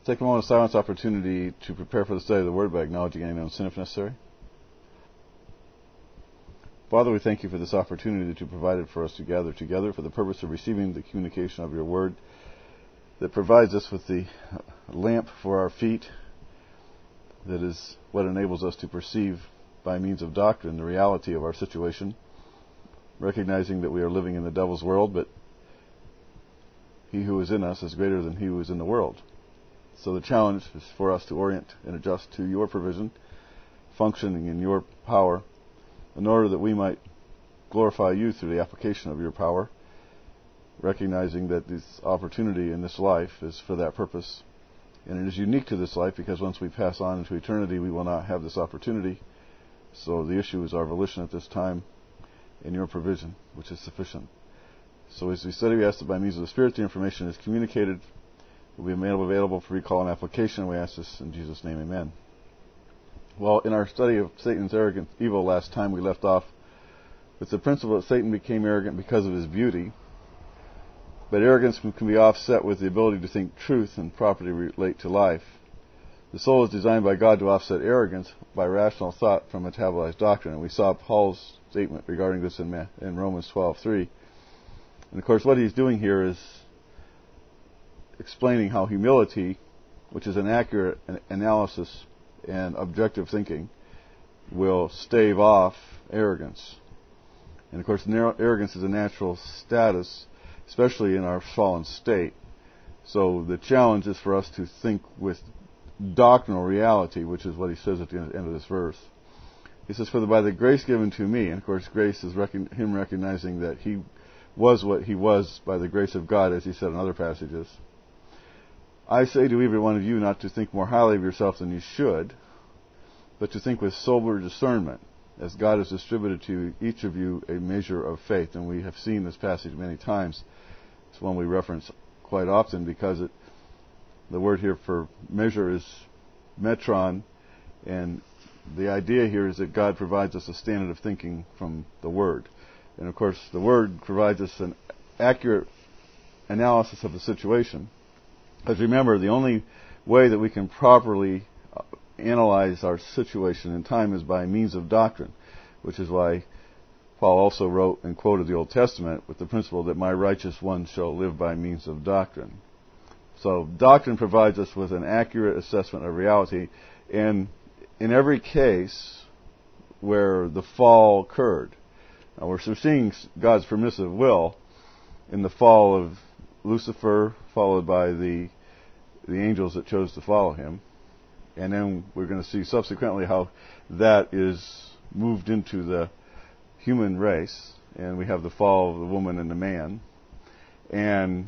Take a moment of silence opportunity to prepare for the study of the Word by acknowledging any known sin if necessary. Father, we thank you for this opportunity that you provided for us to gather together for the purpose of receiving the communication of your Word that provides us with the lamp for our feet, that is what enables us to perceive by means of doctrine the reality of our situation, recognizing that we are living in the devil's world, but he who is in us is greater than he who is in the world. So the challenge is for us to orient and adjust to your provision, functioning in your power, in order that we might glorify you through the application of your power, recognizing that this opportunity in this life is for that purpose. And it is unique to this life because once we pass on into eternity, we will not have this opportunity. So the issue is our volition at this time and your provision, which is sufficient. So as we study, we ask that by means of the Spirit, the information is communicated, will be made available for recall and application. We ask this in Jesus' name, amen. Well, in our study of Satan's arrogant evil last time, we left off with the principle that Satan became arrogant because of his beauty. But arrogance can be offset with the ability to think truth and properly relate to life. The soul is designed by God to offset arrogance by rational thought from metabolized doctrine. And we saw Paul's statement regarding this in Romans 12:3. And of course, what he's doing here is explaining how humility, which is an accurate analysis and objective thinking, will stave off arrogance. And of course, arrogance is a natural status, especially in our fallen state. So the challenge is for us to think with doctrinal reality, which is what he says at the end of this verse. He says, "For by the grace given to me," and of course grace is him recognizing that he was what he was by the grace of God, as he said in other passages. "I say to every one of you not to think more highly of yourself than you should, but to think with sober discernment, as God has distributed to each of you a measure of faith." And we have seen this passage many times. It's one we reference quite often because the word here for measure is metron, and the idea here is that God provides us a standard of thinking from the Word. And of course, the Word provides us an accurate analysis of the situation. Because remember, the only way that we can properly analyze our situation in time is by means of doctrine, which is why Paul also wrote and quoted the Old Testament with the principle that my righteous one shall live by means of doctrine. So doctrine provides us with an accurate assessment of reality, and in every case where the fall occurred. Now we're seeing God's permissive will in the fall of Lucifer, followed by the angels that chose to follow him. And then we're going to see subsequently how that is moved into the human race, and we have the fall of the woman and the man. And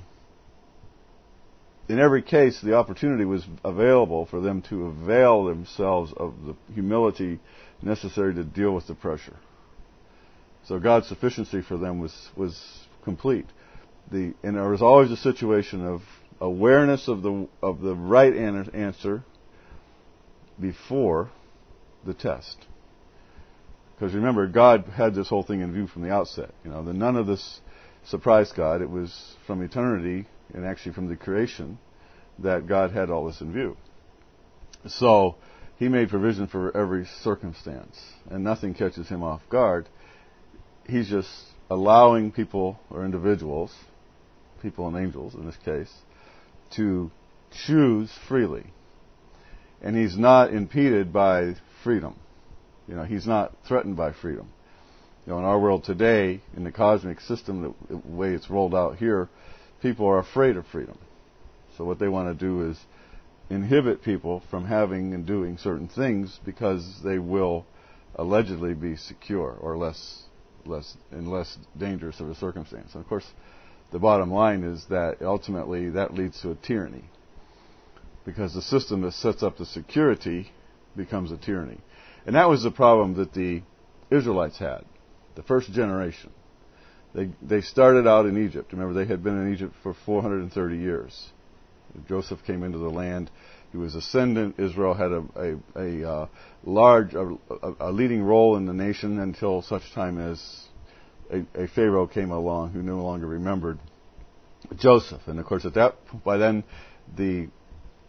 in every case, the opportunity was available for them to avail themselves of the humility necessary to deal with the pressure. So God's sufficiency for them was complete. And there was always a situation of awareness of the right answer before the test. Because remember, God had this whole thing in view from the outset. None of this surprised God. It was from eternity, and actually from the creation, that God had all this in view. So he made provision for every circumstance, and nothing catches him off guard. He's just allowing people or individuals, people and angels in this case, to choose freely. And he's not impeded by freedom. He's not threatened by freedom. In our world today, in the cosmic system, the way it's rolled out here, people are afraid of freedom. So what they want to do is inhibit people from having and doing certain things because they will allegedly be secure or less dangerous of a circumstance. And of course, the bottom line is that ultimately that leads to a tyranny, because the system that sets up the security becomes a tyranny. And that was the problem that the Israelites had, the first generation. They started out in Egypt. Remember, they had been in Egypt for 430 years. Joseph came into the land. He was ascendant. Israel had a leading role in the nation until such time as a Pharaoh came along who no longer remembered Joseph. And of course, by then, the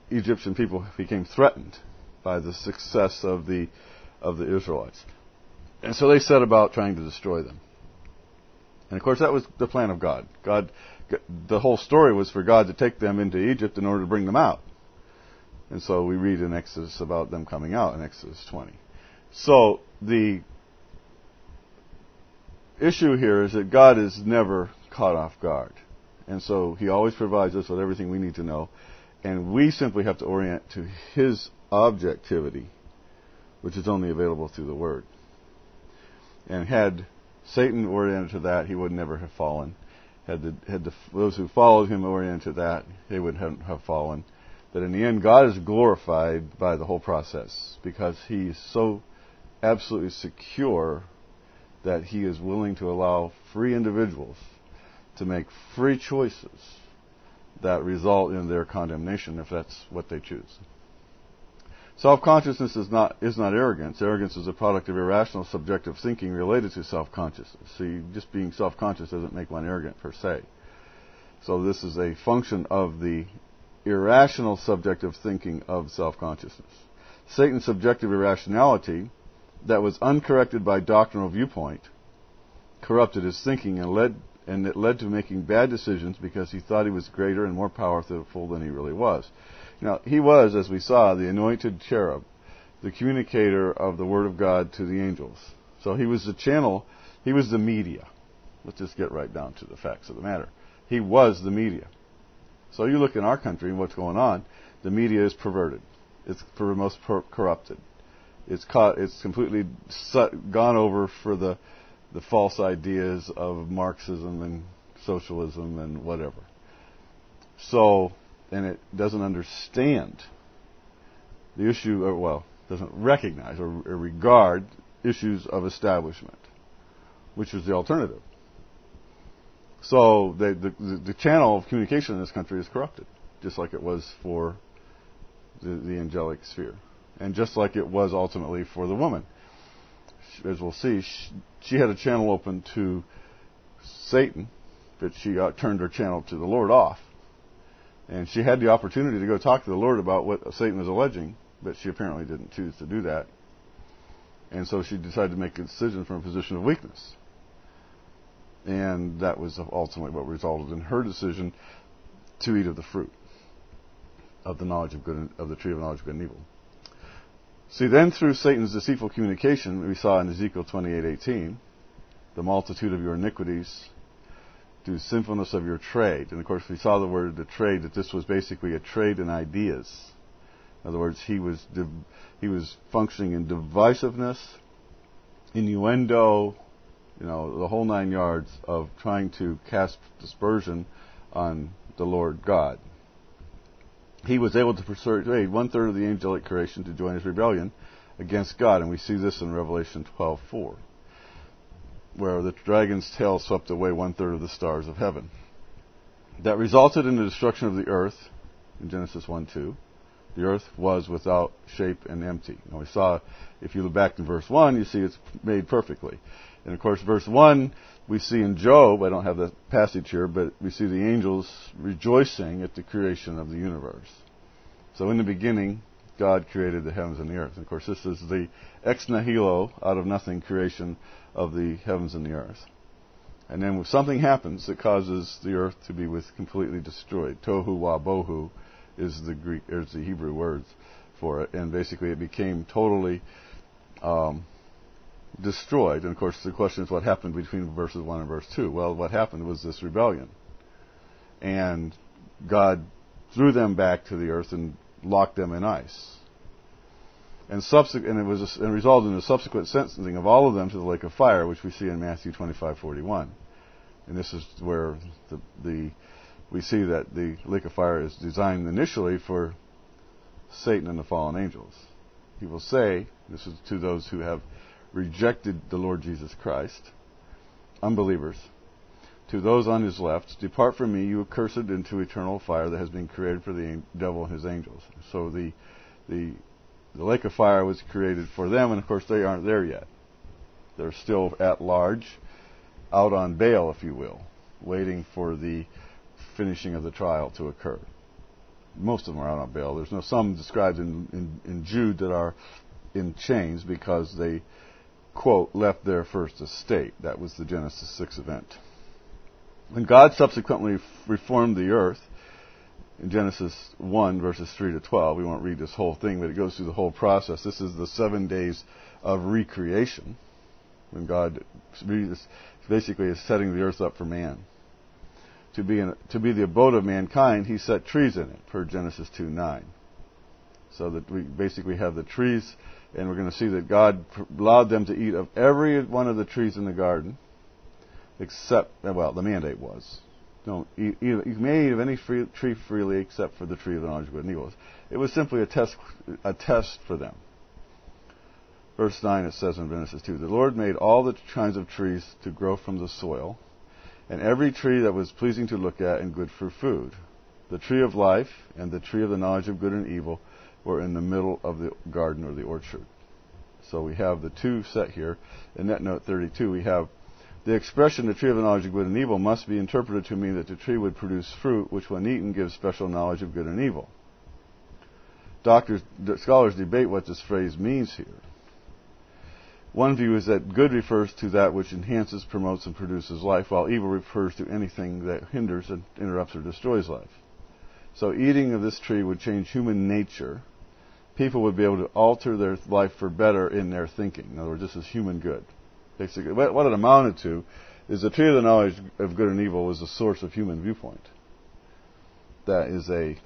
Egyptian people became threatened by the success of the Israelites. And so they set about trying to destroy them. And of course that was the plan of God. The whole story was for God to take them into Egypt in order to bring them out. And so we read in Exodus about them coming out in Exodus 20. So the issue here is that God is never caught off guard. And so He always provides us with everything we need to know. And we simply have to orient to His objectivity, which is only available through the Word. And had Satan oriented to that, he would never have fallen. Had those who followed him oriented to that, they would have fallen. But in the end, God is glorified by the whole process because He is so absolutely secure that He is willing to allow free individuals to make free choices that result in their condemnation if that's what they choose. Self-consciousness is not arrogance. Arrogance is a product of irrational subjective thinking related to self-consciousness. See, just being self-conscious doesn't make one arrogant per se. So this is a function of the irrational subjective thinking of self-consciousness. Satan's subjective irrationality that was uncorrected by doctrinal viewpoint corrupted his thinking and it led to making bad decisions because he thought he was greater and more powerful than he really was. Now, he was, as we saw, the anointed cherub, the communicator of the Word of God to the angels. So he was the channel, he was the media. Let's just get right down to the facts of the matter. He was the media. So you look in our country and what's going on, the media is perverted. It's for the most corrupted. It's completely gone over for the false ideas of Marxism and socialism and whatever. So, and it doesn't understand the issue, doesn't recognize or regard issues of establishment, which is the alternative. So the channel of communication in this country is corrupted, just like it was for the angelic sphere, and just like it was ultimately for the woman. As we'll see, she had a channel open to Satan, but she turned her channel to the Lord off. And she had the opportunity to go talk to the Lord about what Satan was alleging, but she apparently didn't choose to do that. And so she decided to make a decision from a position of weakness. And that was ultimately what resulted in her decision to eat of the fruit of the knowledge of good, of the tree of knowledge of good and evil. See, then through Satan's deceitful communication, we saw in Ezekiel 28:18, the multitude of your iniquities do sinfulness of your trade. And of course we saw the word the trade, that this was basically a trade in ideas. In other words, he was functioning in divisiveness, innuendo, the whole 9 yards of trying to cast dispersion on the Lord God. He was able to persuade 1/3 of the angelic creation to join his rebellion against God. And we see this in Revelation 12:4, where the dragon's tail swept away 1/3 of the stars of heaven. That resulted in the destruction of the earth in Genesis 1:2. The earth was without shape and empty. Now we saw, if you look back to verse 1, you see it's made perfectly. And of course, verse 1, we see in Job, I don't have that passage here, but we see the angels rejoicing at the creation of the universe. So in the beginning, God created the heavens and the earth. And of course, this is the ex nihilo, out of nothing, creation of the heavens and the earth. And then something happens that causes the earth to be completely destroyed. Tohu wa bohu is the Hebrew words for it. And basically it became totally destroyed. And of course the question is what happened between verses 1 and verse 2. Well, what happened was this rebellion. And God threw them back to the earth and locked them in ice. And it resulted in a subsequent sentencing of all of them to the lake of fire, which we see in Matthew 25:41. And this is where we see that the lake of fire is designed initially for Satan and the fallen angels. He will say, this is to those who have rejected the Lord Jesus Christ, unbelievers, to those on his left, depart from me, you accursed, into eternal fire that has been created for the devil and his angels. So the lake of fire was created for them, and of course they aren't there yet. They're still at large, out on bail, if you will, waiting for the finishing of the trial to occur. most of them are out on bail. There's some described in Jude that are in chains because they, quote, left their first estate. That was the Genesis 6 event. And God subsequently reformed the earth in Genesis 1, verses 3 to 12. We won't read this whole thing, but it goes through the whole process. This is the 7 days of recreation, when God basically is setting the earth up for man. To be the abode of mankind, He set trees in it, per Genesis 2:9. So that we basically have the trees, and we're going to see that God allowed them to eat of every one of the trees in the garden, except, well, the mandate was, don't eat, you may eat of any tree freely except for the tree of the knowledge of good and evil. It was simply a test for them. Verse 9, it says in Genesis 2, the Lord made all the kinds of trees to grow from the soil, and every tree that was pleasing to look at and good for food. The tree of life and the tree of the knowledge of good and evil were in the middle of the garden or the orchard. So we have the two set here. In that note 32, we have the expression, the tree of the knowledge of good and evil, must be interpreted to mean that the tree would produce fruit, which when eaten gives special knowledge of good and evil. Scholars debate what this phrase means here. One view is that good refers to that which enhances, promotes, and produces life, while evil refers to anything that hinders and interrupts or destroys life. So eating of this tree would change human nature. People would be able to alter their life for better in their thinking. In other words, this is human good. Basically, what it amounted to is the tree of the knowledge of good and evil was the source of human viewpoint. That is a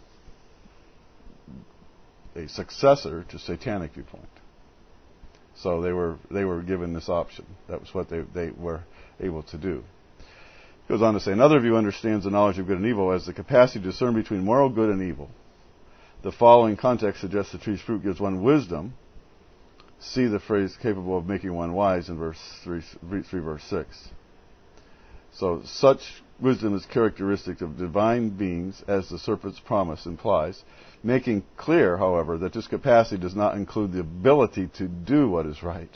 successor to satanic viewpoint. So they were given this option. That was what they were able to do. He goes on to say, another view understands the knowledge of good and evil as the capacity to discern between moral good and evil. The following context suggests the tree's fruit gives one wisdom. See the phrase capable of making one wise in verse 3 verse 6. So such wisdom is characteristic of divine beings, as the serpent's promise implies, making clear, however, that this capacity does not include the ability to do what is right.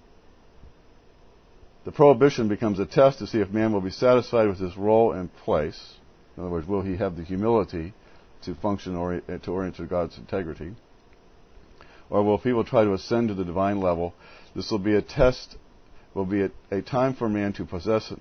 The prohibition becomes a test to see if man will be satisfied with his role and place. In other words, will he have the humility to function to orient to God's integrity? Or will people try to ascend to the divine level? This will be a test, will be a time for man to possess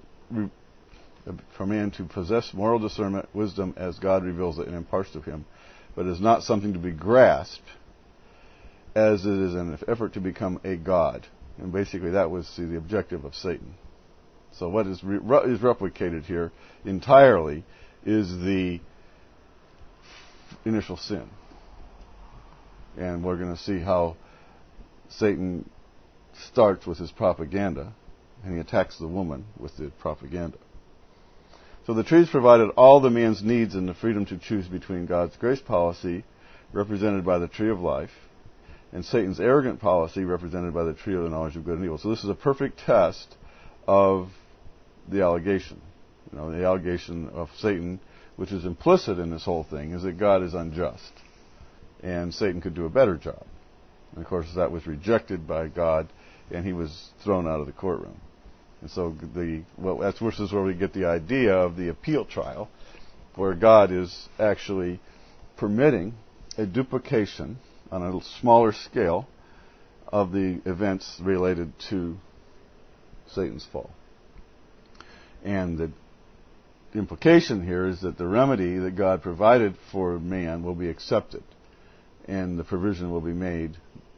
moral discernment, wisdom, as God reveals it and imparts to him, but is not something to be grasped as it is an effort to become a god. And basically that was the objective of Satan. So what is replicated here entirely is the initial sin. And we're going to see how Satan starts with his propaganda, and he attacks the woman with the propaganda. So the trees provided all the man's needs and the freedom to choose between God's grace policy, represented by the tree of life, and Satan's arrogant policy, represented by the tree of the knowledge of good and evil. So this is a perfect test of the allegation. The allegation of Satan, which is implicit in this whole thing, is that God is unjust, and Satan could do a better job. And of course, that was rejected by God, and he was thrown out of the courtroom. And so this is where we get the idea of the appeal trial, where God is actually permitting a duplication on a smaller scale of the events related to Satan's fall. And the implication here is that the remedy that God provided for man will be accepted, and the provision will be made.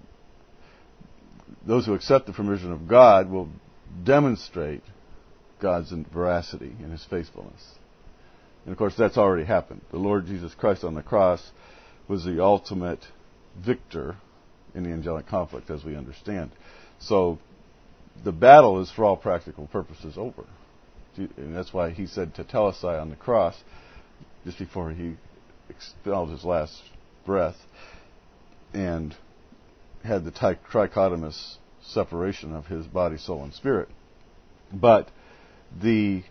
Those who accept the provision of God will demonstrate God's veracity and His faithfulness. And of course, that's already happened. The Lord Jesus Christ on the cross was the ultimate victor in the angelic conflict, as we understand. So the battle is, for all practical purposes, over. And that's why He said tetelestai on the cross, just before He expelled His last breath, and had the trichotomous separation of His body, soul, and spirit. But the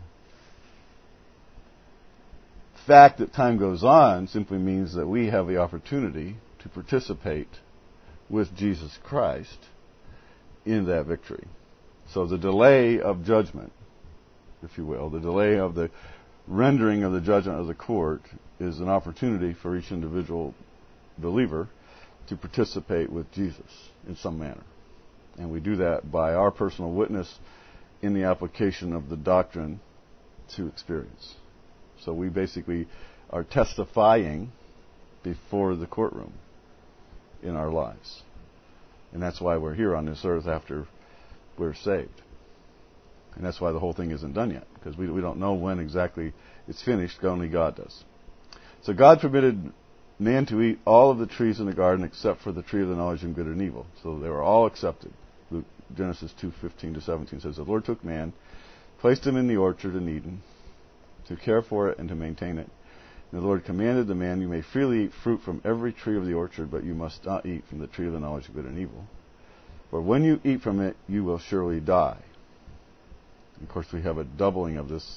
fact that time goes on simply means that we have the opportunity to participate with Jesus Christ in that victory. So the delay of judgment, if you will, the delay of the rendering of the judgment of the court is an opportunity for each individual believer to participate with Jesus in some manner. And we do that by our personal witness in the application of the doctrine to experience. So we basically are testifying before the courtroom in our lives. And that's why we're here on this earth after we're saved. And that's why the whole thing isn't done yet, because we don't know when exactly it's finished. Only God does. So God permitted man to eat all of the trees in the garden except for the tree of the knowledge of good and evil. So they were all accepted. Genesis 2:15-17 says, the Lord took man, placed him in the orchard in Eden, to care for it and to maintain it. And the Lord commanded the man, you may freely eat fruit from every tree of the orchard, but you must not eat from the tree of the knowledge of good and evil. For when you eat from it, you will surely die. Of course, we have a doubling of this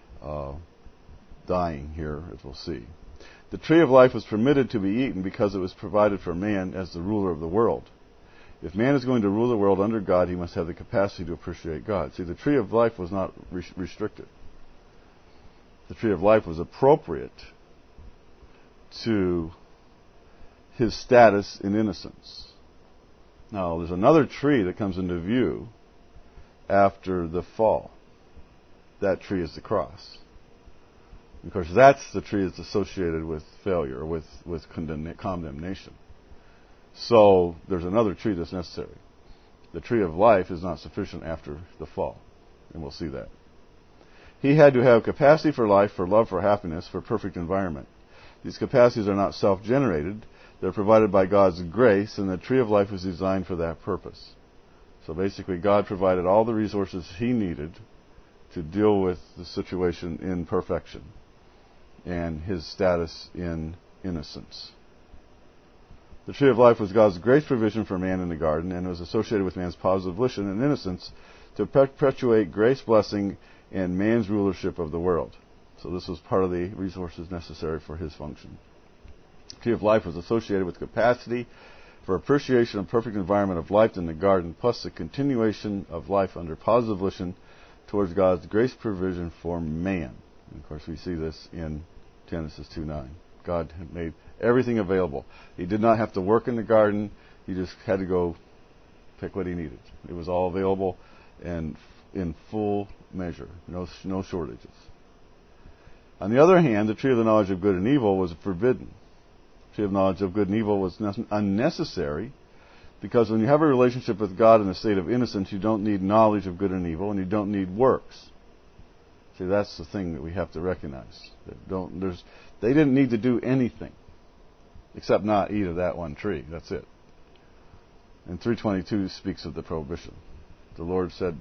dying here, as we'll see. The tree of life was permitted to be eaten because it was provided for man as the ruler of the world. If man is going to rule the world under God, he must have the capacity to appreciate God. See, the tree of life was not restricted. The tree of life was appropriate to his status in innocence. Now, there's another tree that comes into view after the fall. That tree is the cross. Of course, that's the tree that's associated with failure, with condemnation. So, there's another tree that's necessary. The tree of life is not sufficient after the fall. And we'll see that. He had to have capacity for life, for love, for happiness, for perfect environment. These capacities are not self-generated. They're provided by God's grace, and the tree of life was designed for that purpose. So basically, God provided all the resources he needed to deal with the situation in perfection and his status in innocence. The tree of life was God's grace provision for man in the garden, and was associated with man's positive volition and innocence to perpetuate grace, blessing, and man's rulership of the world. So this was part of the resources necessary for his function. The tree of life was associated with capacity for appreciation of perfect environment of life in the garden, plus the continuation of life under positive volition towards God's grace provision for man. And of course, we see this in Genesis 2:9. God had made everything available. He did not have to work in the garden. He just had to go pick what he needed. It was all available and in full measure. No shortages. On the other hand, the tree of the knowledge of good and evil was forbidden. The tree of knowledge of good and evil was unnecessary because when you have a relationship with God in a state of innocence, you don't need knowledge of good and evil, and you don't need works. See, that's the thing that we have to recognize. They didn't need to do anything except not eat of that one tree. That's it. And 3:22 speaks of the prohibition. The Lord said,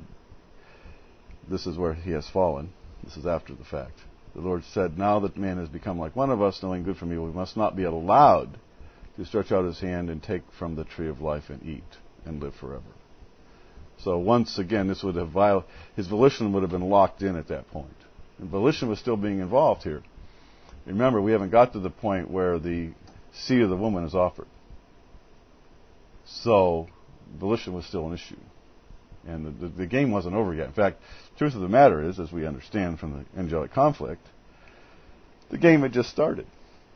this is where he has fallen. This is after the fact. The Lord said, now that man has become like one of us, knowing good from evil, he must not be allowed to stretch out his hand and take from the tree of life and eat and live forever. So once again, this would have his volition would have been locked in at that point. And volition was still being involved here. Remember, we haven't got to the point where the seed of the woman is offered. So volition was still an issue. And the game wasn't over yet. In fact, the truth of the matter is, as we understand from the angelic conflict, the game had just started.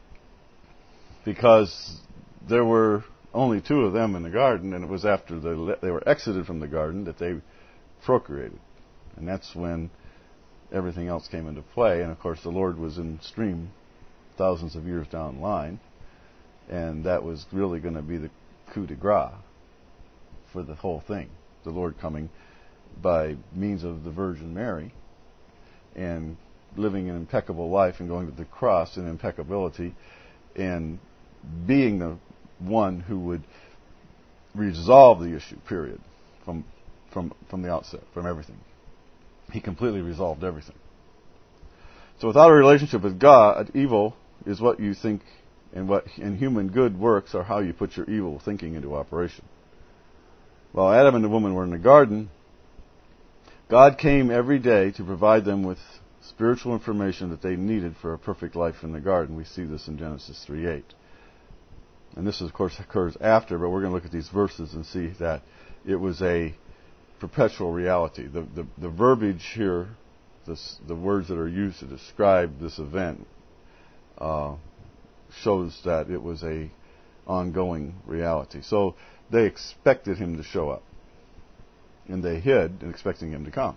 Because there were only two of them in the garden, and it was after they were exited from the garden that they procreated. And that's when everything else came into play. And of course, the Lord was in stream thousands of years down the line. And that was really going to be the coup de grace for the whole thing. The Lord coming by means of the Virgin Mary and living an impeccable life and going to the cross in impeccability and being the one who would resolve the issue, period, from the outset, from everything. He completely resolved everything. So without a relationship with God, evil is what you think, and human good works are how you put your evil thinking into operation. While Adam and the woman were in the garden, God came every day to provide them with spiritual information that they needed for a perfect life in the garden. We see this in Genesis 3:8. And this, of course, occurs after, but we're going to look at these verses and see that it was a perpetual reality. The verbiage here, the words that are used to describe this event, shows that it was a ongoing reality. So they expected him to show up, and they hid, expecting him to come.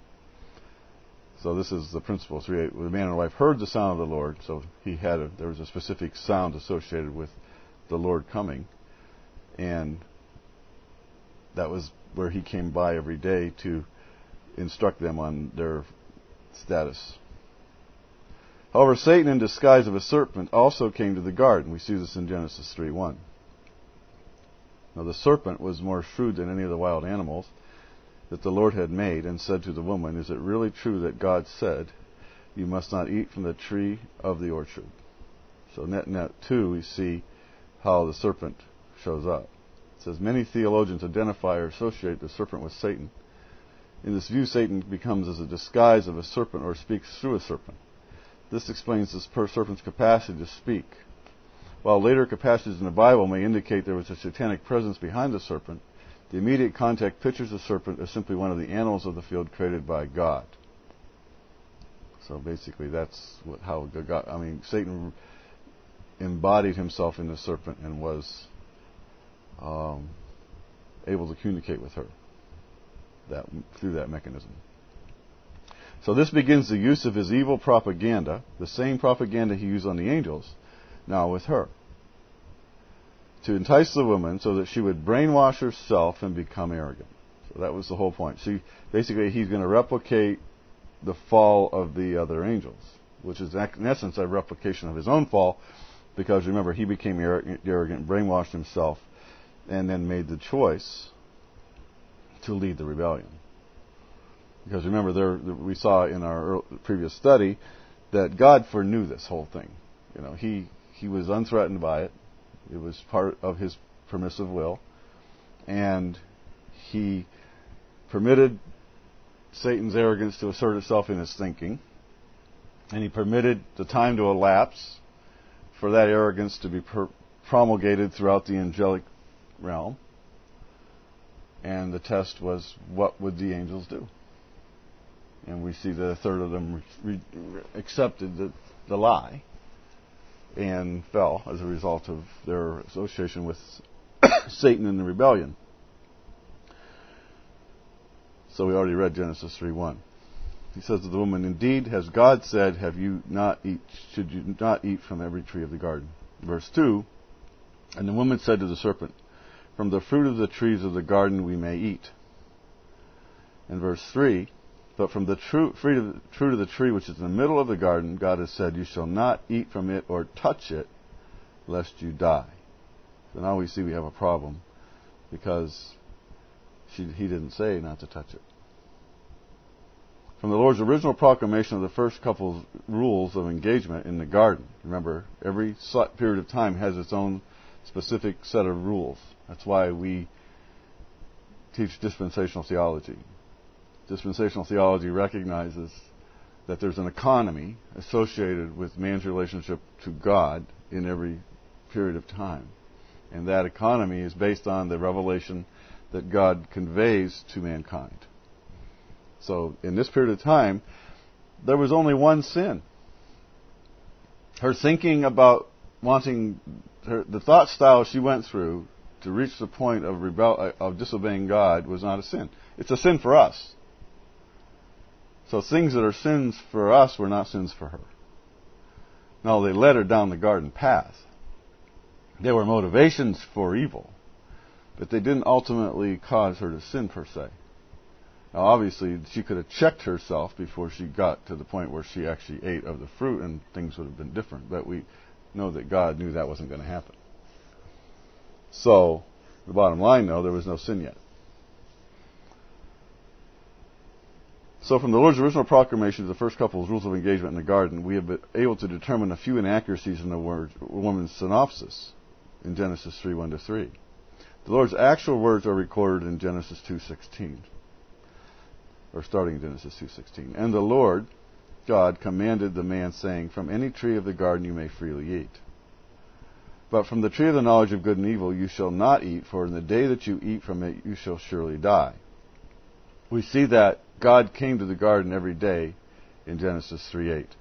So this is the principle. The man and wife heard the sound of the Lord, so there was a specific sound associated with the Lord coming, and that was where he came by every day to instruct them on their status. However, Satan, in disguise of a serpent, also came to the garden. We see this in Genesis 3:1. Now the serpent was more shrewd than any of the wild animals that the Lord had made, and said to the woman, "Is it really true that God said, 'You must not eat from the tree of the orchard'?" So net too, we see how the serpent shows up. It says, many theologians identify or associate the serpent with Satan. In this view, Satan becomes as a disguise of a serpent or speaks through a serpent. This explains this serpent's capacity to speak. While later passages in the Bible may indicate there was a satanic presence behind the serpent, the immediate context pictures the serpent as simply one of the animals of the field created by God. So basically, that's how Satan embodied himself in the serpent and was able to communicate with her through that mechanism. So this begins the use of his evil propaganda, the same propaganda he used on the angels, now with her, to entice the woman so that she would brainwash herself and become arrogant. So that was the whole point. Basically, he's going to replicate the fall of the other angels, which is in essence a replication of his own fall, because remember, he became arrogant, brainwashed himself, and then made the choice to lead the rebellion. Because remember, we saw in our previous study that God foreknew this whole thing. He was unthreatened by it. It was part of his permissive will, and he permitted Satan's arrogance to assert itself in his thinking, and he permitted the time to elapse for that arrogance to be promulgated throughout the angelic realm. And the test was, what would the angels do? And we see that a third of them accepted the lie and fell as a result of their association with Satan in the rebellion. So we already read Genesis 3:1. He says to the woman, "Indeed, has God said, should you not eat from every tree of the garden?" Verse 2, and the woman said to the serpent, "From the fruit of the trees of the garden we may eat." And verse 3, but from the fruit of the tree which is in the middle of the garden, God has said, "You shall not eat from it or touch it, lest you die." So now we see we have a problem, because he didn't say not to touch it. From the Lord's original proclamation of the first couple rules of engagement in the garden, remember, every period of time has its own specific set of rules. That's why we teach dispensational theology. Dispensational theology recognizes that there's an economy associated with man's relationship to God in every period of time. And that economy is based on the revelation that God conveys to mankind. So in this period of time, there was only one sin. Her thinking about the thought style she went through to reach the point of disobeying God was not a sin. It's a sin for us. So things that are sins for us were not sins for her. No, they led her down the garden path. They were motivations for evil, but they didn't ultimately cause her to sin per se. Now obviously she could have checked herself before she got to the point where she actually ate of the fruit, and things would have been different, but we know that God knew that wasn't going to happen. So the bottom line, though, there was no sin yet. So from the Lord's original proclamation of the first couple of rules of engagement in the garden, we have been able to determine a few inaccuracies in the woman's synopsis in Genesis 3:1-3. The Lord's actual words are recorded in Genesis 2:16, or starting in Genesis 2:16. And the Lord God commanded the man, saying, "From any tree of the garden you may freely eat. But from the tree of the knowledge of good and evil you shall not eat, for in the day that you eat from it you shall surely die." We see that God came to the garden every day in Genesis 3:8.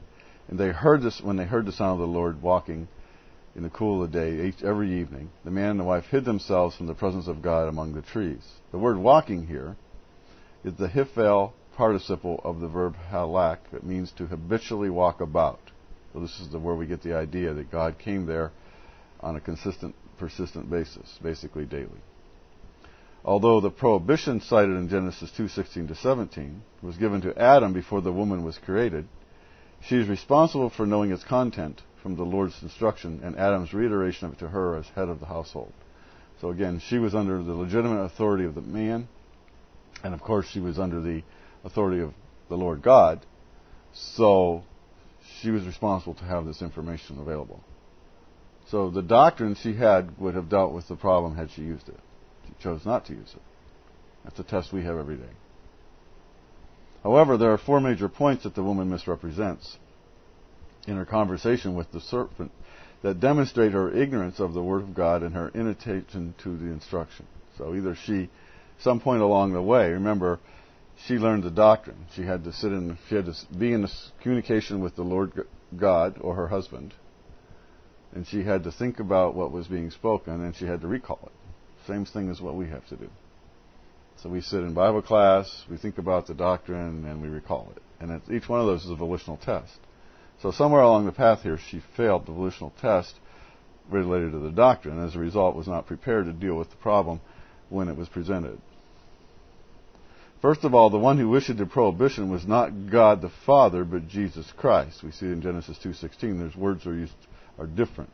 And they heard this when they heard the sound of the Lord walking in the cool of the day every evening. The man and the wife hid themselves from the presence of God among the trees. The word walking here is the hifel participle of the verb halak. It means to habitually walk about. So this is where we get the idea that God came there on a consistent, persistent basis, basically daily. Although the prohibition cited in Genesis 2:16-17 was given to Adam before the woman was created, she is responsible for knowing its content from the Lord's instruction and Adam's reiteration of it to her as head of the household. So again, she was under the legitimate authority of the man, and of course she was under the authority of the Lord God, so she was responsible to have this information available. So the doctrine she had would have dealt with the problem had she used it. She chose not to use it. That's a test we have every day. However, there are 4 major points that the woman misrepresents in her conversation with the serpent that demonstrate her ignorance of the Word of God and her inattention to the instruction. So either some point along the way, remember, she learned the doctrine. She had to be in communication with the Lord God or her husband, and she had to think about what was being spoken, and she had to recall it. Same thing as what we have to do. So we sit in Bible class, we think about the doctrine, and we recall it. And each one of those is a volitional test. So somewhere along the path here, she failed the volitional test related to the doctrine, and as a result was not prepared to deal with the problem when it was presented. First of all, the one who issued the prohibition was not God the Father, but Jesus Christ. We see in Genesis 2:16, there's words are different.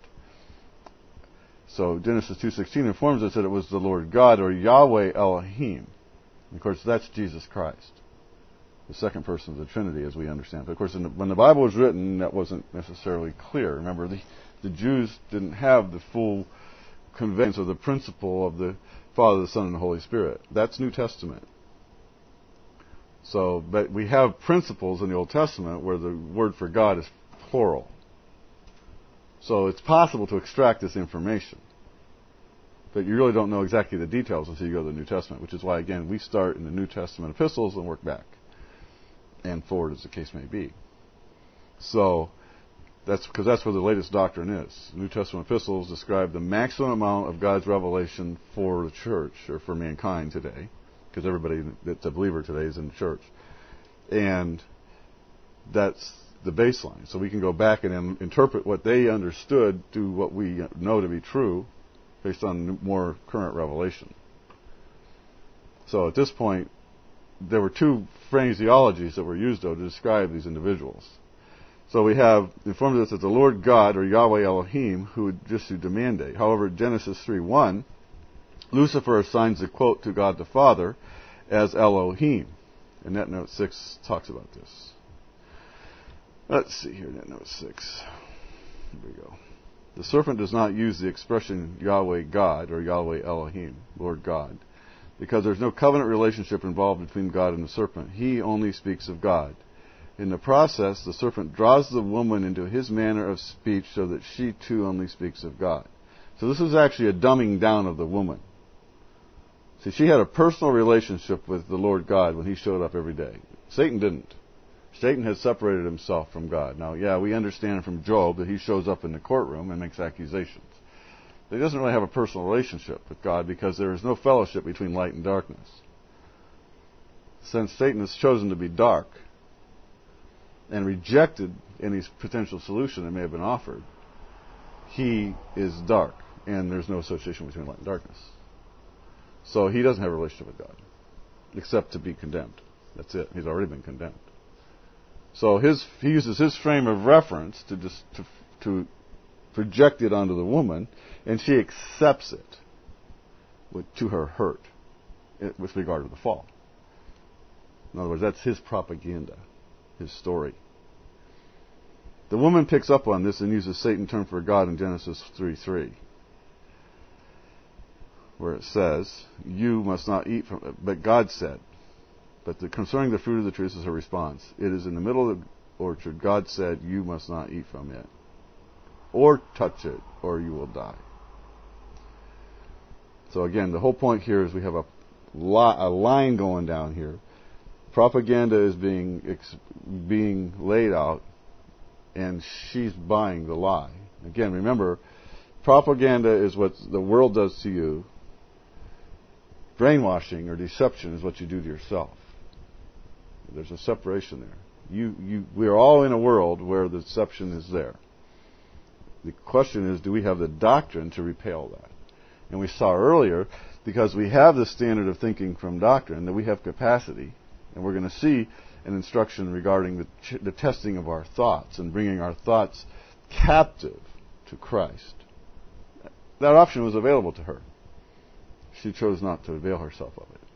So Genesis 2:16 informs us that it was the Lord God, or Yahweh Elohim. And of course, that's Jesus Christ, the second person of the Trinity, as we understand. But of course, when the Bible was written, that wasn't necessarily clear. Remember, the Jews didn't have the full conveyance of the principle of the Father, the Son, and the Holy Spirit. That's New Testament. So, but we have principles in the Old Testament where the word for God is plural. So it's possible to extract this information. But you really don't know exactly the details until you go to the New Testament, which is why, again, we start in the New Testament epistles and work back and forward as the case may be. So that's because that's where the latest doctrine is. The New Testament epistles describe the maximum amount of God's revelation for the church, or for mankind today, because everybody that's a believer today is in the church. And that's the baseline. So we can go back and interpret what they understood to what we know to be true based on more current revelation. So at this point, there were 2 phraseologies that were used, though, to describe these individuals. So we have informed us that the Lord God, or Yahweh Elohim, who would just do the mandate. However, Genesis 3:1, Lucifer assigns the quote to God the Father as Elohim. And NetNote 6 talks about this. Let's see here, NetNote 6. Here we go. The serpent does not use the expression Yahweh God, or Yahweh Elohim, Lord God, because there's no covenant relationship involved between God and the serpent. He only speaks of God. In the process, the serpent draws the woman into his manner of speech so that she too only speaks of God. So this is actually a dumbing down of the woman. See, she had a personal relationship with the Lord God when he showed up every day. Satan didn't. Satan has separated himself from God. Now, yeah, we understand from Job that he shows up in the courtroom and makes accusations. But he doesn't really have a personal relationship with God because there is no fellowship between light and darkness. Since Satan has chosen to be dark and rejected any potential solution that may have been offered, he is dark, and there's no association between light and darkness. So he doesn't have a relationship with God, except to be condemned. That's it. He's already been condemned. So he uses his frame of reference to project it onto the woman, and she accepts it to her hurt with regard to the fall. In other words, that's his propaganda, his story. The woman picks up on this and uses Satan's term for God in Genesis 3:3, where it says, "You must not eat from it," but God said. But concerning the fruit of the tree, this is her response. It is in the middle of the orchard. God said, "You must not eat from it, or touch it, or you will die." So again, the whole point here is we have a line going down here. Propaganda is being laid out, and she's buying the lie. Again, remember, propaganda is what the world does to you. Brainwashing or deception is what you do to yourself. There's a separation there. We are all in a world where the deception is there. The question is, do we have the doctrine to repel that? And we saw earlier, because we have the standard of thinking from doctrine, that we have capacity, and we're going to see an instruction regarding the testing of our thoughts and bringing our thoughts captive to Christ. That option was available to her. She chose not to avail herself of it.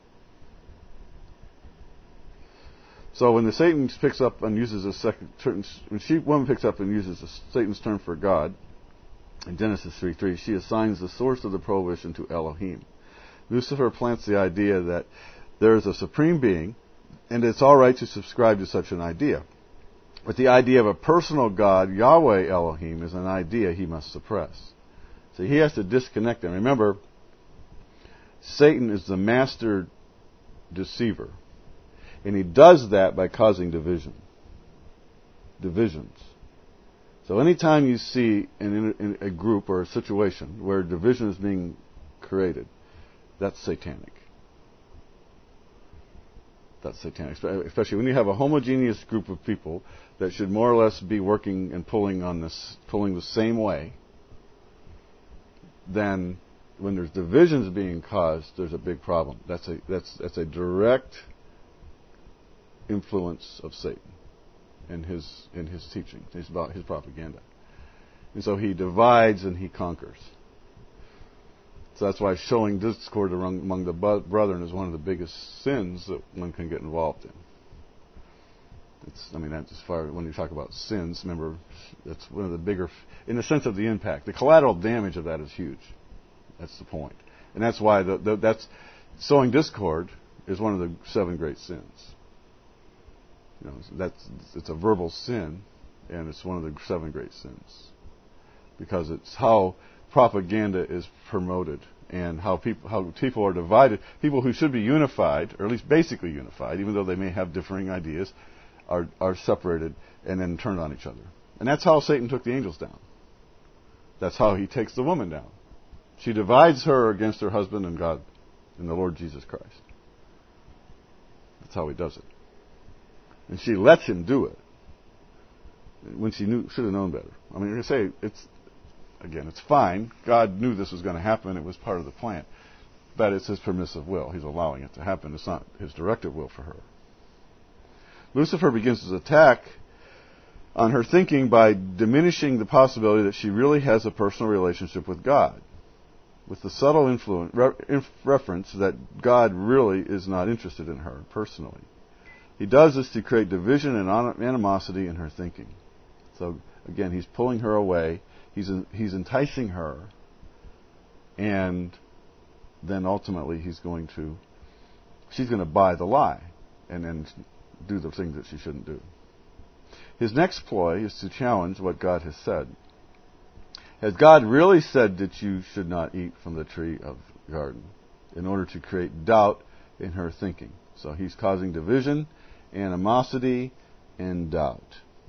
So when Satan picks up and uses woman picks up and uses Satan's term for God, in Genesis 3:3, she assigns the source of the prohibition to Elohim. Lucifer plants the idea that there is a supreme being, and it's all right to subscribe to such an idea. But the idea of a personal God, Yahweh Elohim, is an idea he must suppress. So he has to disconnect them. Remember, Satan is the master deceiver. And he does that by causing divisions. So anytime you see in a group or a situation where division is being created, that's satanic. That's satanic. Especially when you have a homogeneous group of people that should more or less be working and pulling the same way, then when there's divisions being caused, there's a big problem. That's a direct influence of Satan in his teaching, his propaganda. And so he divides and he conquers. So that's why showing discord among the brethren is one of the biggest sins that one can get involved in. That's as far when you talk about sins. Remember, that's one of the bigger, in the sense of the impact. The collateral damage of that is huge. That's the point, and that's why that's sowing discord is one of the 7 great sins. It's a verbal sin, and it's one of the 7 great sins, because it's how propaganda is promoted and how people are divided. People who should be unified, or at least basically unified, even though they may have differing ideas, are separated and then turned on each other. And that's how Satan took the angels down. That's how he takes the woman down. She divides her against her husband and God and the Lord Jesus Christ. That's how he does it. And she lets him do it when she should have known better. It's fine. God knew this was going to happen. It was part of the plan. But it's his permissive will. He's allowing it to happen. It's not his directive will for her. Lucifer begins his attack on her thinking by diminishing the possibility that she really has a personal relationship with God, with the subtle reference that God really is not interested in her personally. He does this to create division and animosity in her thinking. So again, he's pulling her away. He's enticing her, and then ultimately she's going to buy the lie and then do the thing that she shouldn't do. His next ploy is to challenge what God has said. Has God really said that you should not eat from the tree of the garden? In order to create doubt in her thinking. So he's causing division, animosity, and doubt.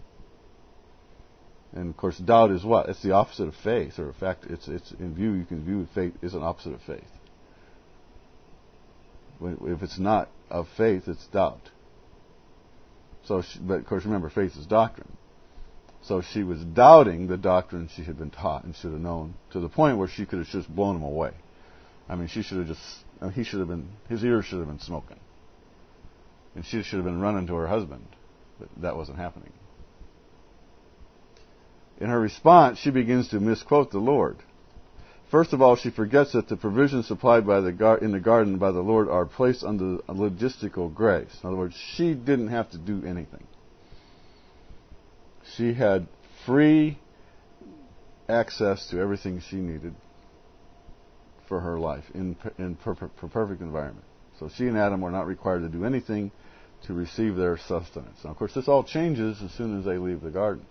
And of course, doubt is what? It's the opposite of faith, or in fact, it's in view. You can view faith as an opposite of faith. If it's not of faith, it's doubt. But of course, remember, faith is doctrine. So she was doubting the doctrine she had been taught and should have known, to the point where she could have just blown him away. He should have his ears should have been smoking, and she should have been running to her husband, but that wasn't happening. In her response, she begins to misquote the Lord. First of all, she forgets that the provisions supplied in the garden by the Lord are placed under a logistical grace. In other words, she didn't have to do anything. She had free access to everything she needed for her life in perfect environment. So she and Adam were not required to do anything to receive their sustenance. Now, of course, this all changes as soon as they leave the garden.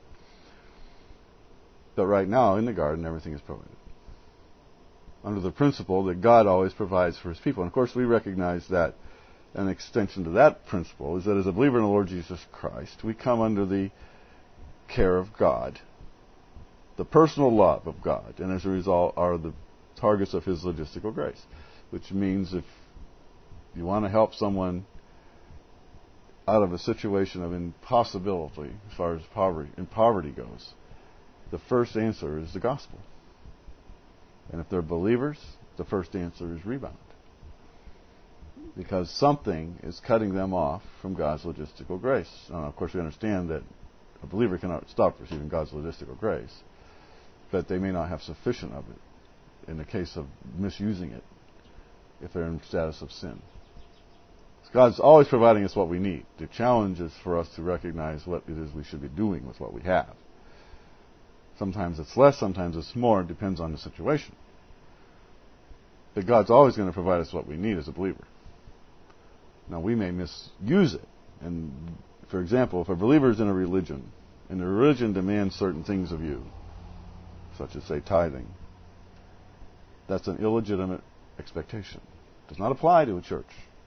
But right now, in the garden, everything is provided, under the principle that God always provides for his people. And of course, we recognize that an extension to that principle is that as a believer in the Lord Jesus Christ, we come under the care of God, the personal love of God, and as a result are the targets of His logistical grace. Which means if you want to help someone out of a situation of impossibility as far as poverty goes, the first answer is the gospel. And if they're believers, the first answer is rebound. Because something is cutting them off from God's logistical grace. Now, of course, we understand that a believer cannot stop receiving God's logistical grace, but they may not have sufficient of it in the case of misusing it if they're in status of sin. God's always providing us what we need. The challenge is for us to recognize what it is we should be doing with what we have. Sometimes it's less, sometimes it's more. It depends on the situation. But God's always going to provide us what we need as a believer. Now, we may misuse it. And, for example, if a believer is in a religion, and the religion demands certain things of you, such as, say, tithing, that's an illegitimate expectation. It does not apply to a church.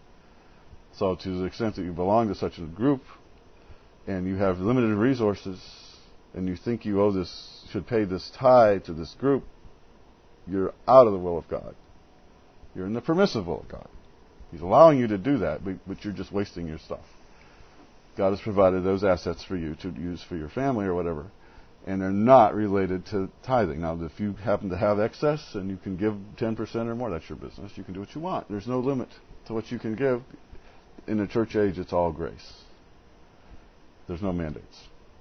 So to the extent that you belong to such a group and you have limited resources and you think you should pay this tithe to this group, you're out of the will of God. You're in the permissive will of God. He's allowing you to do that, but you're just wasting your stuff. God has provided those assets for you to use for your family or whatever, and they're not related to tithing. Now, if you happen to have excess and you can give 10% or more, that's your business. You can do what you want. There's no limit to what you can give. In the church age, it's all grace. There's no mandates.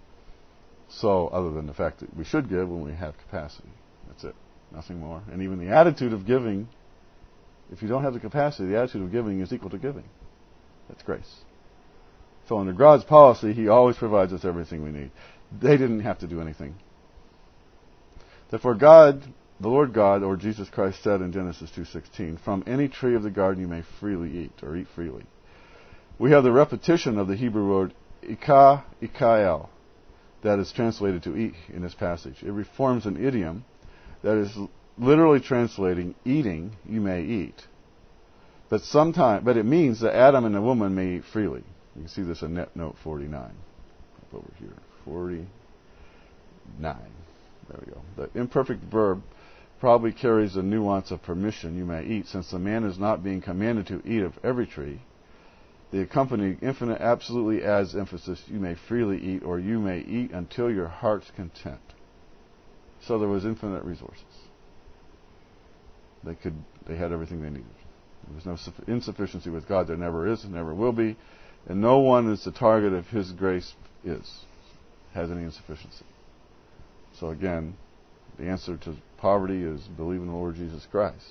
So, other than the fact that we should give when we have capacity. That's it. Nothing more. And even the attitude of giving, if you don't have the capacity, the attitude of giving is equal to giving. That's grace. So under God's policy, He always provides us everything we need. They didn't have to do anything. Therefore God, the Lord God, or Jesus Christ said in Genesis 2:16, "From any tree of the garden you may freely eat," or eat freely. We have the repetition of the Hebrew word ikael, that is translated to eat in this passage. It reforms an idiom that is literally translating eating, you may eat. But it means that Adam and the woman may eat freely. You can see this in note 49. Up over here. 49. There we go. The imperfect verb probably carries a nuance of permission, you may eat, since the man is not being commanded to eat of every tree. The accompanying infinite absolutely adds emphasis, you may freely eat, or you may eat until your heart's content. So there was infinite resources. They had everything they needed. There was no insufficiency with God. There never is and never will be. And no one is the target of His grace has any insufficiency. So again, the answer to poverty is believe in the Lord Jesus Christ.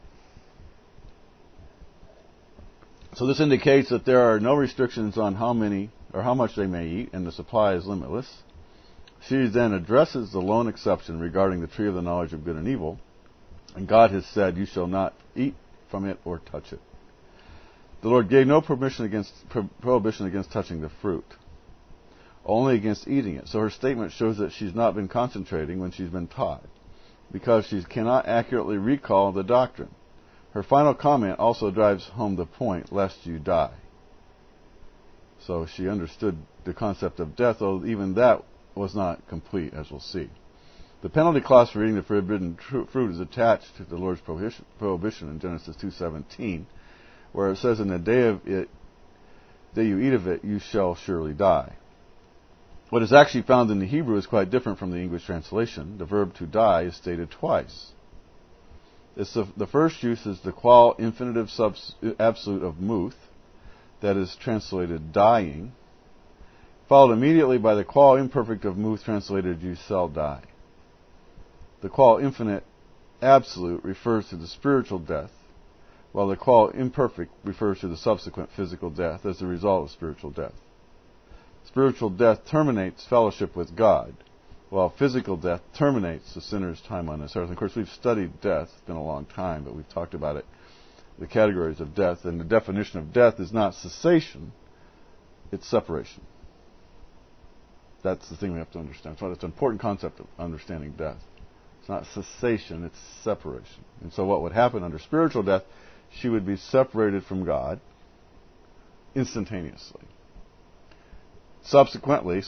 So this indicates that there are no restrictions on how many or how much they may eat, and the supply is limitless. She then addresses the lone exception regarding the tree of the knowledge of good and evil, and God has said, "You shall not eat from it or touch it." The Lord gave no prohibition against touching the fruit, only against eating it. So her statement shows that she's not been concentrating when she's been taught, because she cannot accurately recall the doctrine. Her final comment also drives home the point, lest you die. So she understood the concept of death, though even that was not complete, as we'll see. The penalty clause for eating the forbidden fruit is attached to the Lord's prohibition in Genesis 2:17, where it says, "In the day you eat of it, you shall surely die." What is actually found in the Hebrew is quite different from the English translation. The verb to die is stated twice. The first use is the qual infinitive absolute of muth, that is translated dying, followed immediately by the qual imperfect of muth translated you shall die. The qual infinite absolute refers to the spiritual death, while the qual imperfect refers to the subsequent physical death as a result of spiritual death. Spiritual death terminates fellowship with God, while physical death terminates the sinner's time on this earth. And of course, we've studied death. It's been a long time, but we've talked about it, the categories of death. And the definition of death is not cessation, it's separation. That's the thing we have to understand. So it's an important concept of understanding death. It's not cessation, it's separation. And so what would happen under spiritual death, she would be separated from God instantaneously. Subsequently, some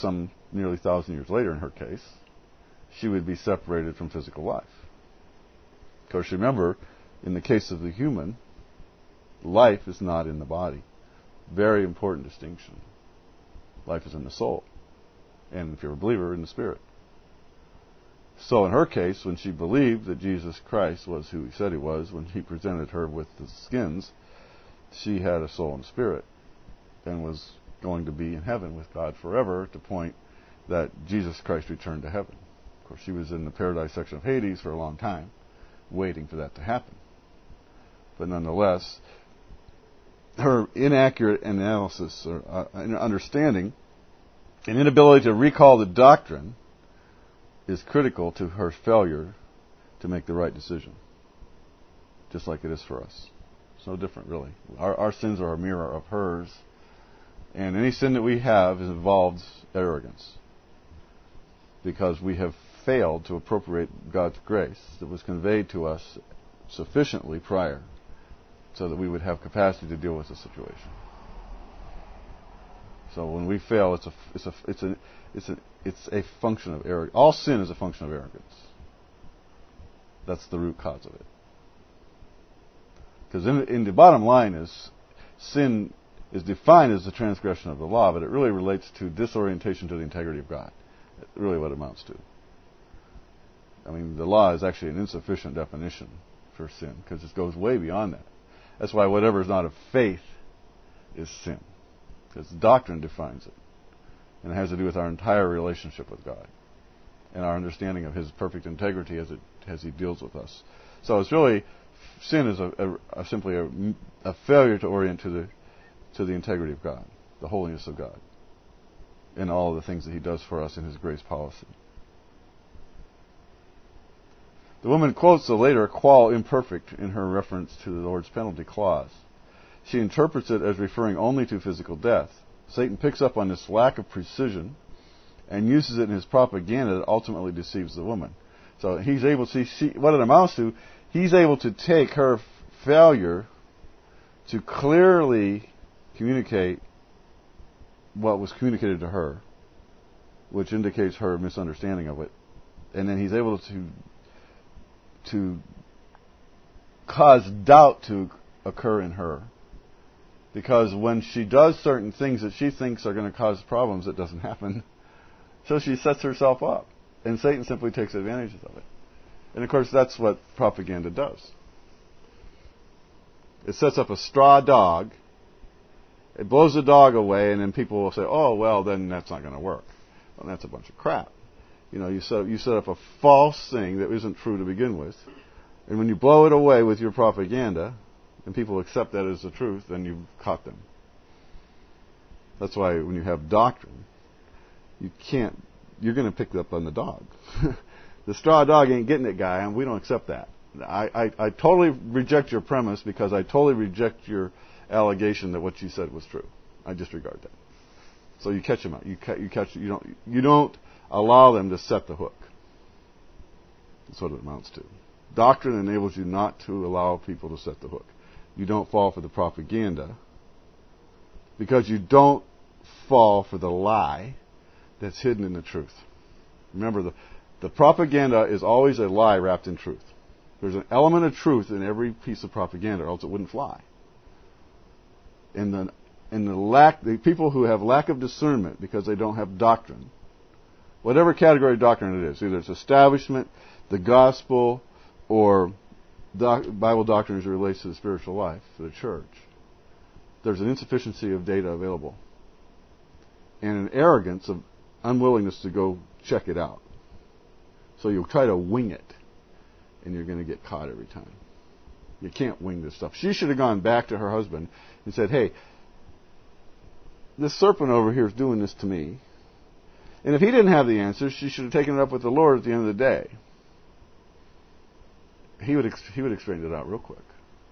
nearly 1,000 years later in her case, she would be separated from physical life. Of course, remember, in the case of the human, life is not in the body. Very important distinction. Life is in the soul. And if you're a believer, in the spirit. So in her case, when she believed that Jesus Christ was who he said he was, when he presented her with the skins, she had a soul and spirit and was going to be in heaven with God forever, to point that Jesus Christ returned to heaven. Of course, she was in the paradise section of Hades for a long time, waiting for that to happen. But nonetheless, her inaccurate analysis or understanding and inability to recall the doctrine is critical to her failure to make the right decision. Just like it is for us. It's no different, really. Our sins are a mirror of hers. And any sin that we have involves arrogance. Because we have failed to appropriate God's grace that was conveyed to us sufficiently prior so that we would have capacity to deal with the situation. So when we fail, it's a function of arrogance. All sin is a function of arrogance. That's the root cause of it. Because in the bottom line is, sin is defined as the transgression of the law, but it really relates to disorientation to the integrity of God. That's really what it amounts to. I mean, the law is actually an insufficient definition for sin, because it goes way beyond that. That's why whatever is not of faith is sin. Because doctrine defines it. And it has to do with our entire relationship with God and our understanding of his perfect integrity as he deals with us. So it's really, sin is simply a failure to orient to the integrity of God, the holiness of God, and all of the things that he does for us in his grace policy. The woman quotes the later qual imperfect in her reference to the Lord's penalty clause. She interprets it as referring only to physical death. Satan picks up on this lack of precision and uses it in his propaganda that ultimately deceives the woman. So he's able to see what it amounts to. He's able to take her failure to clearly communicate what was communicated to her, which indicates her misunderstanding of it, and then he's able to cause doubt to occur in her. Because when she does certain things that she thinks are going to cause problems, it doesn't happen. So she sets herself up. And Satan simply takes advantage of it. And of course, that's what propaganda does. It sets up a straw dog. It blows the dog away, and then people will say, oh, well, then that's not going to work. Well, that's a bunch of crap. You know, you set up a false thing that isn't true to begin with. And when you blow it away with your propaganda, and people accept that as the truth, then you've caught them. That's why when you have doctrine, you're going to pick up on the dog. The straw dog ain't getting it, guy, and we don't accept that. I totally reject your premise because I totally reject your allegation that what you said was true. I disregard that. So you catch them out. You don't allow them to set the hook. That's what it amounts to. Doctrine enables you not to allow people to set the hook. You don't fall for the propaganda because you don't fall for the lie that's hidden in the truth. Remember, the propaganda is always a lie wrapped in truth. There's an element of truth in every piece of propaganda, or else it wouldn't fly. And the people who have lack of discernment because they don't have doctrine, whatever category of doctrine it is, either it's establishment, the gospel, or Bible doctrine as it relates to the spiritual life, to the church, there's an insufficiency of data available. And an arrogance of unwillingness to go check it out. So you'll try to wing it, and you're going to get caught every time. You can't wing this stuff. She should have gone back to her husband and said, hey, this serpent over here is doing this to me. And if he didn't have the answers, she should have taken it up with the Lord at the end of the day. He would have straightened it out real quick.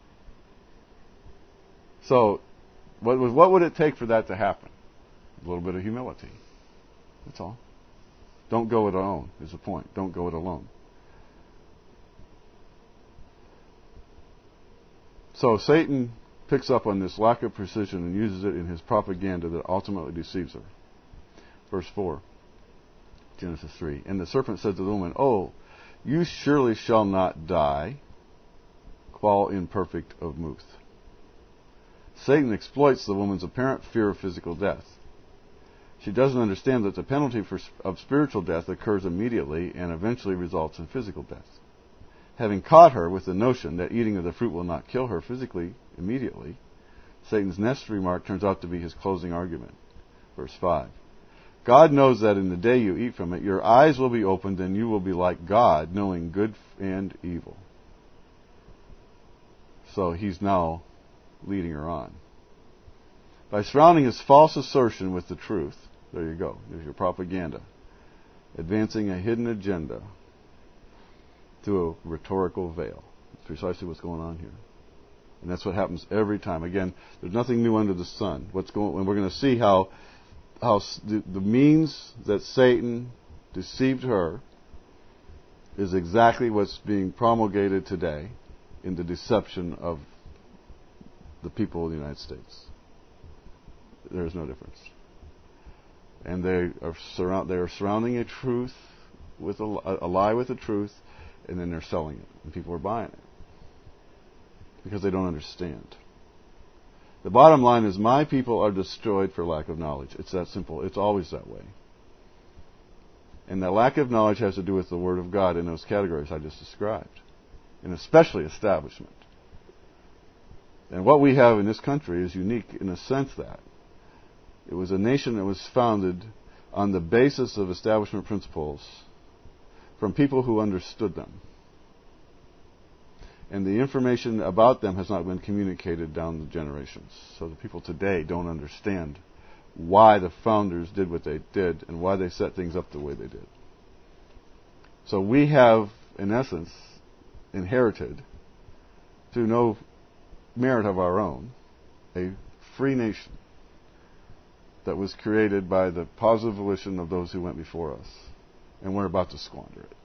So, what would it take for that to happen? A little bit of humility. That's all. Don't go it alone is the point. Don't go it alone. So Satan picks up on this lack of precision and uses it in his propaganda that ultimately deceives her. Verse 4. Genesis 3. And the serpent said to the woman, "Oh, you surely shall not die, qual imperfect of muth." Satan exploits the woman's apparent fear of physical death. She doesn't understand that the penalty of spiritual death occurs immediately and eventually results in physical death. Having caught her with the notion that eating of the fruit will not kill her physically immediately, Satan's next remark turns out to be his closing argument. Verse 5. God knows that in the day you eat from it, your eyes will be opened and you will be like God, knowing good and evil. So he's now leading her on. By surrounding his false assertion with the truth, there you go, there's your propaganda, advancing a hidden agenda through a rhetorical veil. That's precisely what's going on here. And that's what happens every time. Again, there's nothing new under the sun. And we're going to see how the means that Satan deceived her is exactly what's being promulgated today in the deception of the people of the United States. There is no difference. And they are surrounding a truth with a lie with a truth, and then they're selling it, and people are buying it because they don't understand. The bottom line is, my people are destroyed for lack of knowledge. It's that simple. It's always that way. And that lack of knowledge has to do with the Word of God in those categories I just described, and especially establishment. And what we have in this country is unique in the sense that it was a nation that was founded on the basis of establishment principles from people who understood them. And the information about them has not been communicated down the generations. So the people today don't understand why the founders did what they did and why they set things up the way they did. So we have, in essence, inherited, through no merit of our own, a free nation that was created by the positive volition of those who went before us. And we're about to squander it.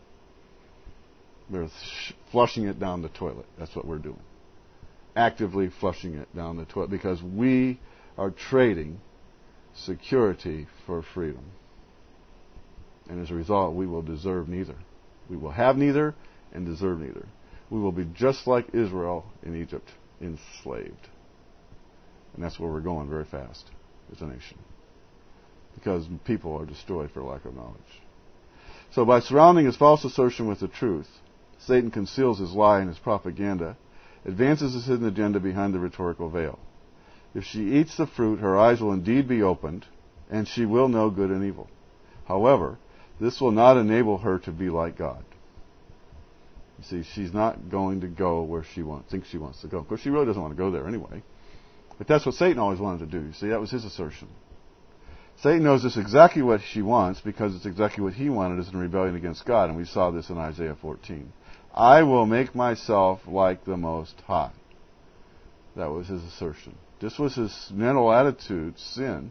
We're flushing it down the toilet. That's what we're doing. Actively flushing it down the toilet because we are trading security for freedom. And as a result, we will deserve neither. We will have neither and deserve neither. We will be just like Israel in Egypt, enslaved. And that's where we're going very fast as a nation. Because people are destroyed for lack of knowledge. So by surrounding his false assertion with the truth, Satan conceals his lie and his propaganda, advances his hidden agenda behind the rhetorical veil. If she eats the fruit, her eyes will indeed be opened, and she will know good and evil. However, this will not enable her to be like God. You see, she's not going to go where she thinks she wants to go. Of course, she really doesn't want to go there anyway. But that's what Satan always wanted to do. You see, that was his assertion. Satan knows this exactly what she wants because it's exactly what he wanted as in rebellion against God. And we saw this in Isaiah 14. I will make myself like the Most High. That was his assertion. This was his mental attitude, sin,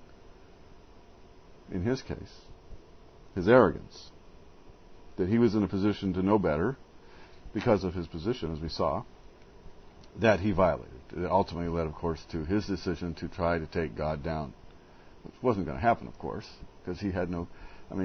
in his case. His arrogance. That he was in a position to know better because of his position, as we saw, that he violated. It ultimately led, of course, to his decision to try to take God down. Which wasn't going to happen, of course, because he had no...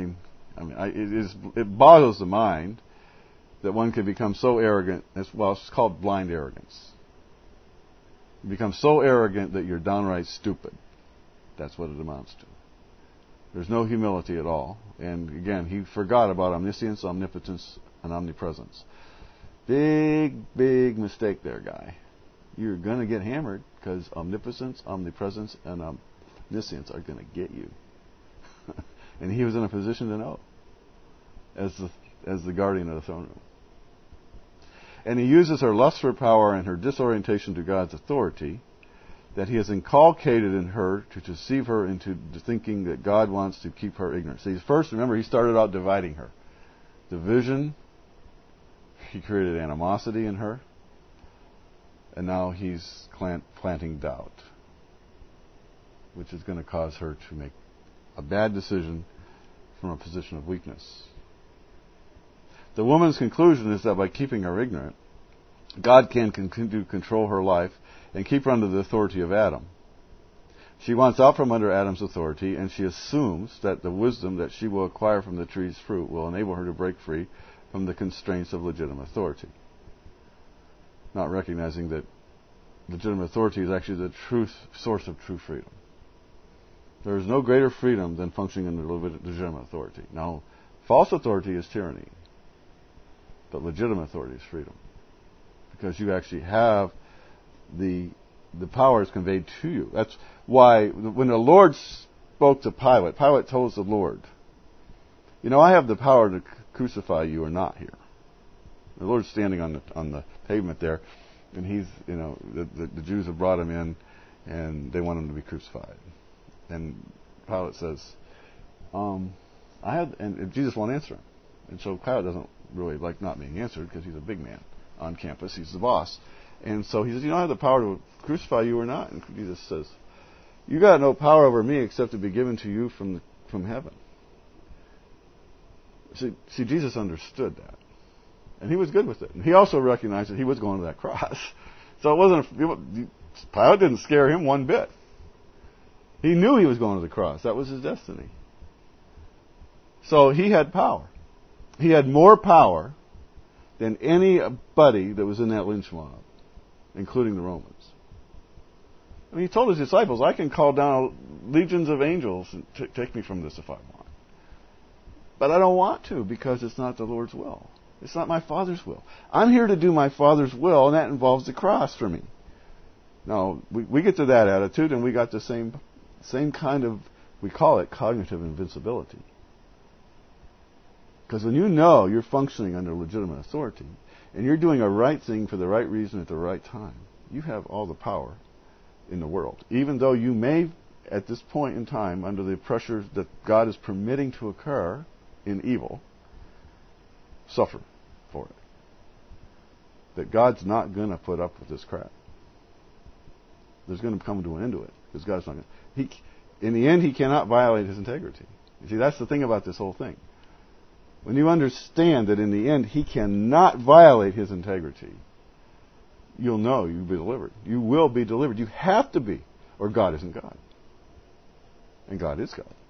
it boggles the mind that one could become so arrogant. It's called blind arrogance. You become so arrogant that you're downright stupid. That's what it amounts to. There's no humility at all. And again, he forgot about omniscience, omnipotence, and omnipresence. Big, big mistake there, guy. You're going to get hammered because omnipotence, omnipresence, and omniscience are going to get you. And he was in a position to know as the guardian of the throne room. And he uses her lust for power and her disorientation to God's authority that he has inculcated in her to deceive her into thinking that God wants to keep her ignorant. See, first, remember, he started out dividing her. Division, he created animosity in her, and now he's planting doubt, which is going to cause her to make a bad decision from a position of weakness. The woman's conclusion is that by keeping her ignorant, God can continue to control her life and keep her under the authority of Adam. She wants out from under Adam's authority, and she assumes that the wisdom that she will acquire from the tree's fruit will enable her to break free from the constraints of legitimate authority. Not recognizing that legitimate authority is actually the truth source of true freedom. There is no greater freedom than functioning under legitimate authority. Now, false authority is tyranny, but legitimate authority is freedom, because you actually have the power is conveyed to you. That's why when the Lord spoke to Pilate, Pilate told the Lord, I have the power to crucify you or not here. The Lord's standing on the pavement there, and he's, the Jews have brought him in, and they want him to be crucified. And Pilate says, and Jesus won't answer him. And so Pilate doesn't really like not being answered, because he's a big man on campus. He's the boss. And so he says, I have the power to crucify you or not. And Jesus says, you got no power over me except to be given to you from heaven. See, Jesus understood that. And he was good with it. And he also recognized that he was going to that cross. So Pilate didn't scare him one bit. He knew he was going to the cross. That was his destiny. So he had power. He had more power than anybody that was in that lynch mob, including the Romans. He told his disciples, I can call down legions of angels and take me from this if I want. But I don't want to, because it's not the Lord's will. It's not my Father's will. I'm here to do my Father's will, and that involves the cross for me. Now, we get to that attitude, and we got the same kind of, we call it cognitive invincibility. Because when you know you're functioning under legitimate authority, and you're doing a right thing for the right reason at the right time, you have all the power in the world. Even though you may, at this point in time, under the pressures that God is permitting to occur in evil, suffer for it. That God's not going to put up with this crap. There's going to come to an end to it, because God's not going to. In the end, He cannot violate His integrity. You see, that's the thing about this whole thing. When you understand that in the end He cannot violate His integrity, you'll know you'll be delivered. You will be delivered. You have to be, or God isn't God. And God is God.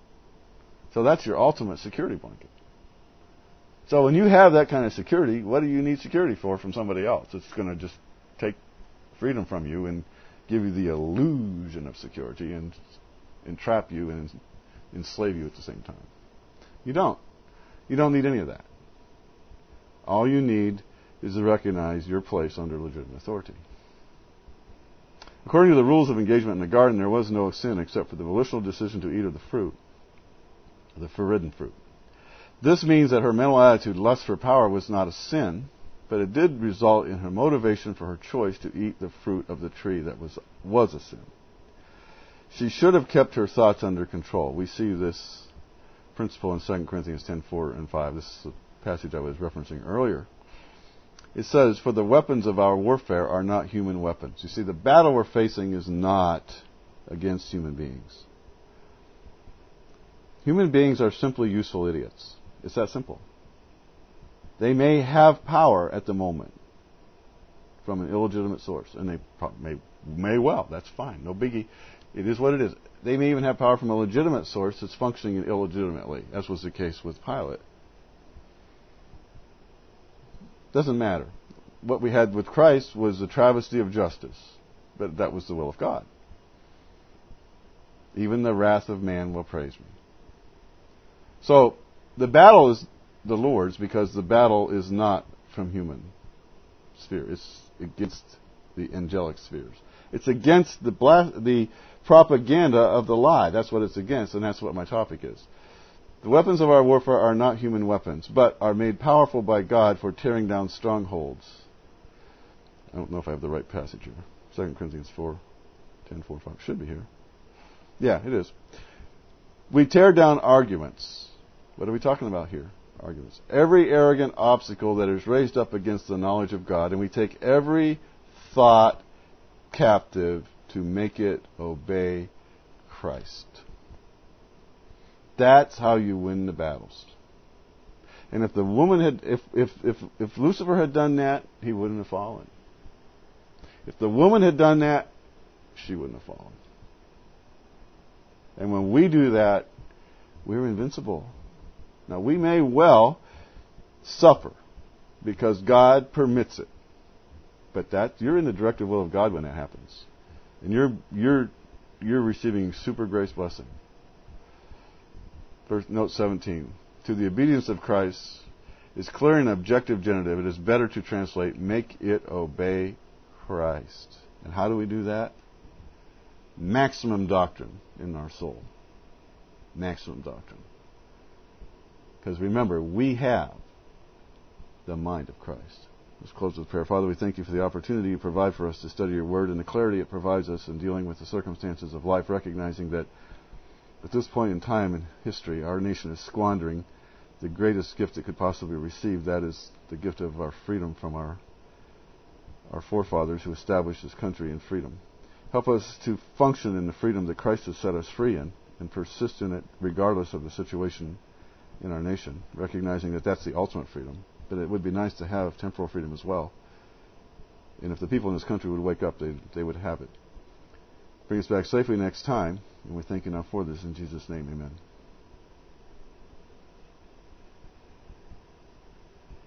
So that's your ultimate security blanket. So when you have that kind of security, what do you need security for from somebody else? It's going to just take freedom from you and give you the illusion of security and entrap you and enslave you at the same time. You don't. You don't need any of that. All you need is to recognize your place under legitimate authority. According to the rules of engagement in the garden, there was no sin except for the volitional decision to eat of the fruit, the forbidden fruit. This means that her mental attitude, lust for power, was not a sin, but it did result in her motivation for her choice to eat the fruit of the tree that was a sin. She should have kept her thoughts under control. We see this principle in 2 Corinthians 10:4 and 5. This is the passage I was referencing earlier. It says, for the weapons of our warfare are not human weapons. You see, the battle we're facing is not against human beings. Human beings are simply useful idiots. It's that simple. They may have power at the moment from an illegitimate source, and they may well. That's fine. No biggie. It is what it is. They may even have power from a legitimate source that's functioning illegitimately, as was the case with Pilate. Doesn't matter. What we had with Christ was a travesty of justice, but that was the will of God. Even the wrath of man will praise me. So, the battle is the Lord's, because the battle is not from human sphere. It's against the angelic spheres. It's against the propaganda of the lie. That's what it's against, and that's what my topic is. The weapons of our warfare are not human weapons, but are made powerful by God for tearing down strongholds. I don't know if I have the right passage here. 2 Corinthians 4:10-4-5. Should be here. Yeah, it is. We tear down arguments. What are we talking about here? Arguments. Every arrogant obstacle that is raised up against the knowledge of God, and we take every thought captive to make it obey Christ. That's how you win the battles. And if the woman had, if Lucifer had done that, he wouldn't have fallen. If the woman had done that, she wouldn't have fallen. And when we do that, we're invincible. Now, we may well suffer because God permits it. But you're in the directive will of God when that happens. And you're receiving super grace blessing. Note 17. To the obedience of Christ is clear and objective genitive. It is better to translate, make it obey Christ. And how do we do that? Maximum doctrine in our soul. Maximum doctrine. Because remember, we have the mind of Christ. Let's close with prayer. Father, we thank you for the opportunity you provide for us to study your word and the clarity it provides us in dealing with the circumstances of life, recognizing that at this point in time in history, our nation is squandering the greatest gift it could possibly receive. That is the gift of our freedom from our forefathers who established this country in freedom. Help us to function in the freedom that Christ has set us free in and persist in it regardless of the situation in our nation, recognizing that that's the ultimate freedom. But it would be nice to have temporal freedom as well. And if the people in this country would wake up, they would have it. Bring us back safely next time. And we thank you now for this. In Jesus' name, amen.